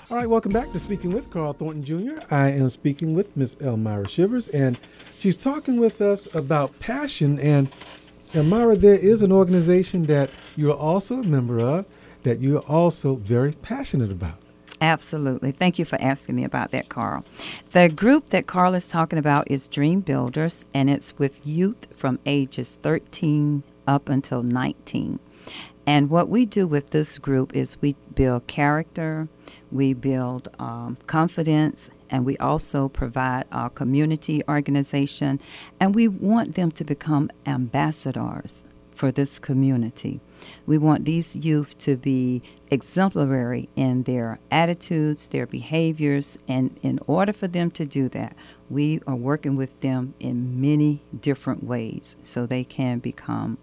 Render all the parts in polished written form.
All right, welcome back to Speaking with Carl Thornton Jr. I am speaking with Miss Elmira Shivers, and she's talking with us about passion. And Elmira, there is an organization that you're also a member of that you're also very passionate about. Absolutely. Thank you for asking me about that, Carl. The group that Carl is talking about is Dream Builders, and it's with youth from ages 13 up until 19. And what we do with this group is we build character, we build confidence, and we also provide a community organization, and we want them to become ambassadors for this community. We want these youth to be exemplary in their attitudes, their behaviors, and in order for them to do that, we are working with them in many different ways so they can become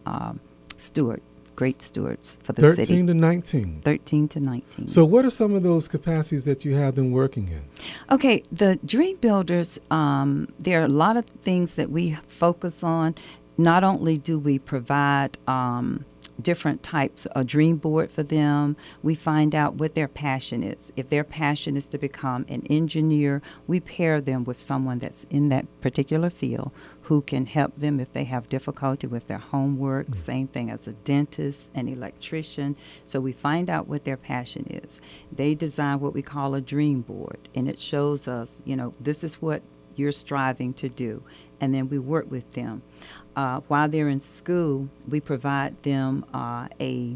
great stewards for the 13 city. 13 to 19. 13 to 19. So what are some of those capacities that you have them working in? Okay, the Dream Builders, there are a lot of things that we focus on. Not only do we provide different types of dream board for them, we find out what their passion is. If their passion is to become an engineer, we pair them with someone that's in that particular field who can help them if they have difficulty with their homework. Mm-hmm. Same thing as a dentist, an electrician. So we find out what their passion is. They design what we call a dream board, and it shows us, this is what you're striving to do. And then we work with them. While they're in school, we provide them a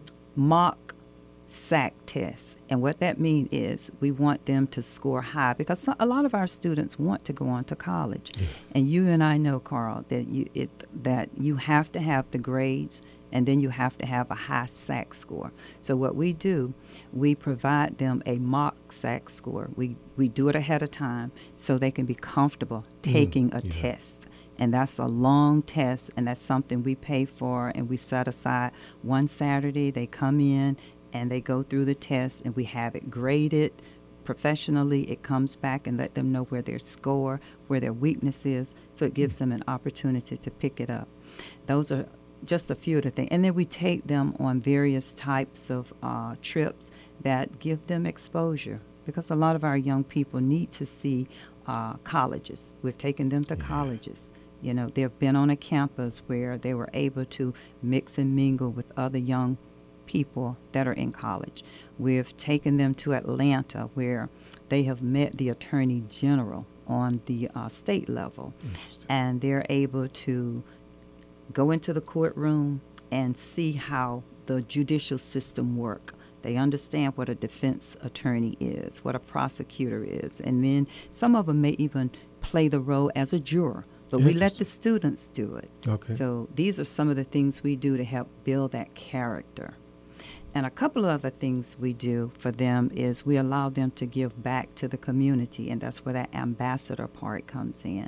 mock SAC test. And what that means is we want them to score high because a lot of our students want to go on to college. Yes. And you and I know, Carl, that you have to have the grades and then you have to have a high SAC score. So what we do, we provide them a mock SAC score. We do it ahead of time so they can be comfortable taking a test. And that's a long test, and that's something we pay for, and we set aside one Saturday. They come in, and they go through the test, and we have it graded professionally. It comes back and let them know where their score, where their weakness is, so it gives them an opportunity to pick it up. Those are just a few of the things. And then we take them on various types of trips that give them exposure, because a lot of our young people need to see colleges. We've taken them to colleges. They've been on a campus where they were able to mix and mingle with other young people that are in college. We've taken them to Atlanta where they have met the Attorney General on the state level. And they're able to go into the courtroom and see how the judicial system works. They understand what a defense attorney is, what a prosecutor is. And then some of them may even play the role as a juror. But we let the students do it. Okay. So these are some of the things we do to help build that character. And a couple of other things we do for them is we allow them to give back to the community, and that's where that ambassador part comes in.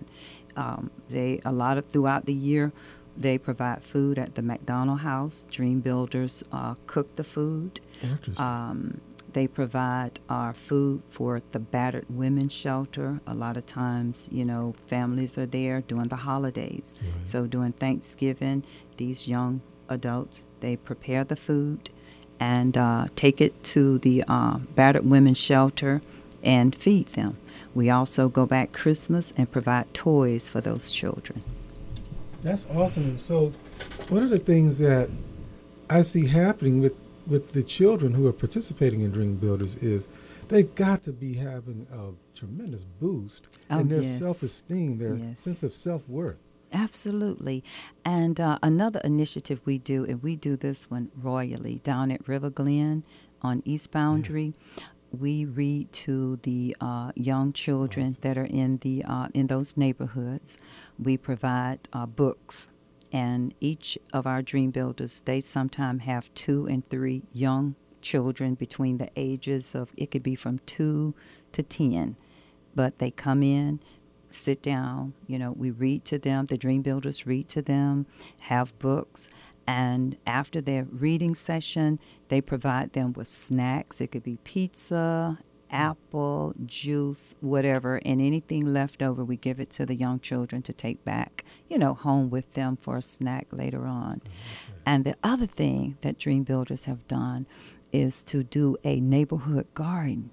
Throughout the year, they provide food at the McDonald House. Dream Builders cook the food. Interesting. They provide our food for the battered women's shelter. A lot of times, families are there during the holidays. Right. So during Thanksgiving, these young adults, they prepare the food and take it to the battered women's shelter and feed them. We also go back Christmas and provide toys for those children. That's awesome. So one of the things that I see happening with the children who are participating in Dream Builders is they've got to be having a tremendous boost in their self-esteem, their sense of self-worth. Absolutely. And another initiative we do, and we do this one royally, down at River Glen on East Boundary, we read to the young children that are in those neighborhoods. We provide books. And each of our Dream Builders, they sometimes have 2 and 3 young children between the ages of, it could be from 2 to 10. But they come in, sit down, we read to them. The Dream Builders read to them, have books. And after their reading session, they provide them with snacks. It could be pizza, apple, juice, whatever, and anything left over, we give it to the young children to take back, home with them for a snack later on. Okay. And the other thing that Dream Builders have done is to do a neighborhood garden.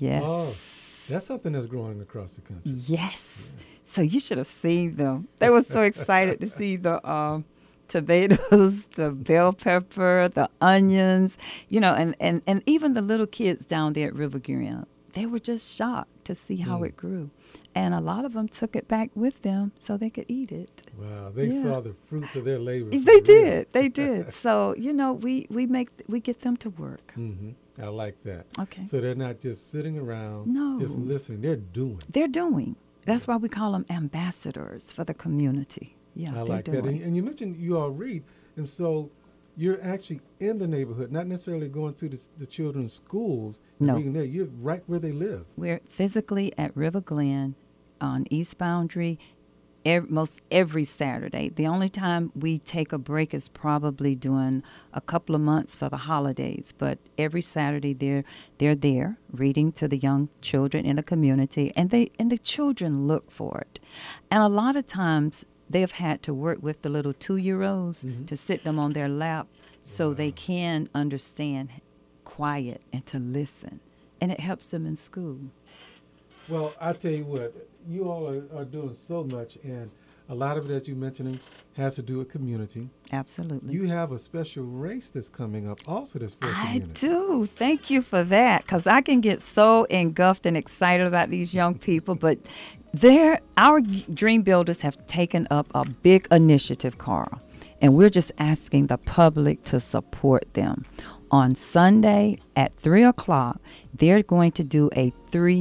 Yes. Oh, that's something that's growing across the country. Yes. So you should have seen them. They were so excited to see the tomatoes, the bell pepper, the onions, and even the little kids down there at River Green. They were just shocked to see how it grew. And a lot of them took it back with them so they could eat it. Wow, they saw the fruits of their labor. They did. So, we get them to work. Mm-hmm. I like that. Okay. So they're not just sitting around, just listening. They're doing. They're doing. That's why we call them ambassadors for the community. Yeah, I like that. And you mentioned you all read, and so you're actually in the neighborhood, not necessarily going to the children's schools. No. Reading there. You're right where they live. We're physically at River Glen on East Boundary most every Saturday. The only time we take a break is probably during a couple of months for the holidays. But every Saturday they're there reading to the young children in the community, and the children look for it. And a lot of times they have had to work with the little 2-year-olds to sit them on their lap so they can understand quiet and to listen. And it helps them in school. Well, I tell you what, you all are doing so much, and a lot of it, as you mentioning, has to do with community. Absolutely. You have a special race that's coming up also that's for community. I do. Thank you for that, because I can get so engulfed and excited about these young people, but our Dream Builders have taken up a big initiative, Carl, and we're just asking the public to support them. On Sunday at 3 o'clock, they're going to do a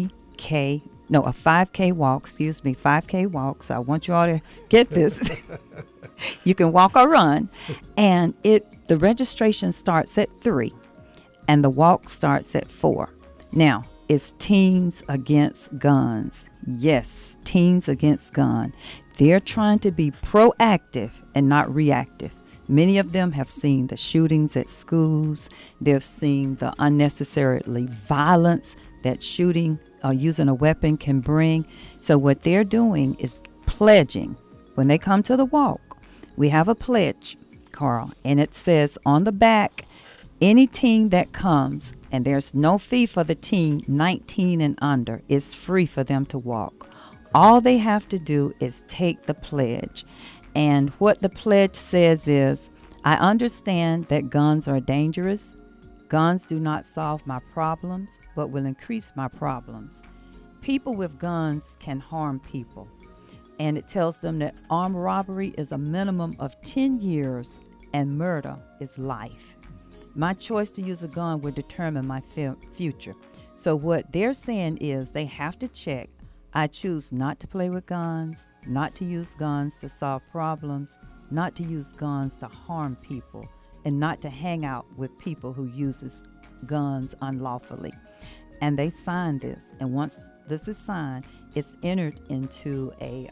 5K walk, 5K walk. So I want you all to get this. You can walk or run. And the registration starts at 3 and the walk starts at 4. Now, it's Teens Against Guns. Yes, Teens Against Gun. They're trying to be proactive and not reactive. Many of them have seen the shootings at schools. They've seen the unnecessarily violence that shooting or using a weapon can bring. So what they're doing is pledging. When they come to the walk, we have a pledge, Carl, and it says on the back, any teen that comes, and there's no fee for the teen 19 and under, it's free for them to walk. All they have to do is take the pledge. And what the pledge says is, I understand that guns are dangerous. Guns do not solve my problems, but will increase my problems. People with guns can harm people. And it tells them that armed robbery is a minimum of 10 years and murder is life. My choice to use a gun will determine my future. So what they're saying is they have to check, I choose not to play with guns, not to use guns to solve problems, not to use guns to harm people, and not to hang out with people who uses guns unlawfully. And they signed this. And once this is signed, it's entered into a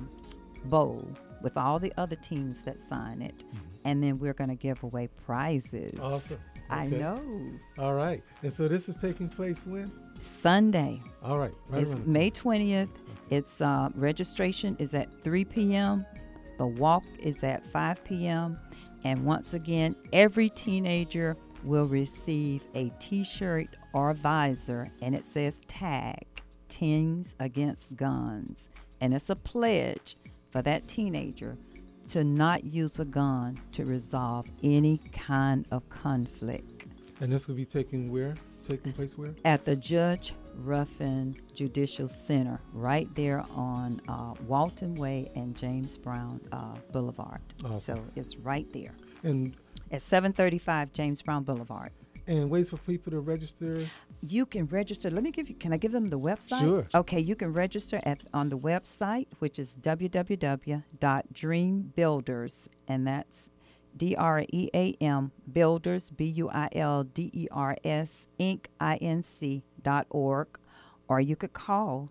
bowl with all the other teams that sign it. And then we're going to give away prizes. Awesome. Okay. I know. All right. And so this is taking place when? Sunday. All right. It's May 20th. It's registration is at 3 p.m. The walk is at 5 p.m. And once again, every teenager will receive a T-shirt or visor, and it says tag, Teens Against Guns. And it's a pledge for that teenager to not use a gun to resolve any kind of conflict. And this will be taking place where? At the Judge Ruffin Judicial Center, right there on Walton Way and James Brown Boulevard. Awesome. So it's right there. And at 735 James Brown Boulevard. And ways for people to register? You can register. Can I give them the website? Sure. Okay, you can register on the website, which is www.dreambuilders, and that's DREAM Builders, BUILDERS, Inc.org, or you could call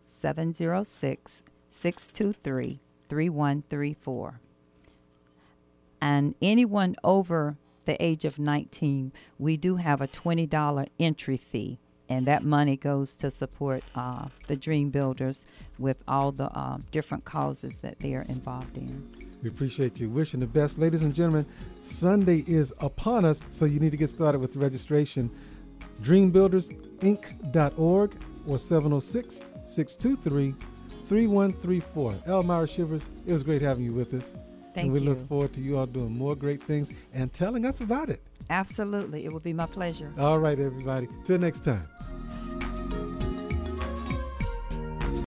706-623-3134. And anyone over the age of 19, we do have a $20 entry fee, and that money goes to support the Dream Builders with all the different causes that they are involved in. We appreciate you. Wishing the best. Ladies and gentlemen, Sunday is upon us, so you need to get started with registration. DreamBuildersInc.org, or 706-623-3134. Elmira Shivers, it was great having you with us. Thank and we you. look forward to you all doing more great things and telling us about it. Absolutely. It will be my pleasure. All right, everybody. Till next time.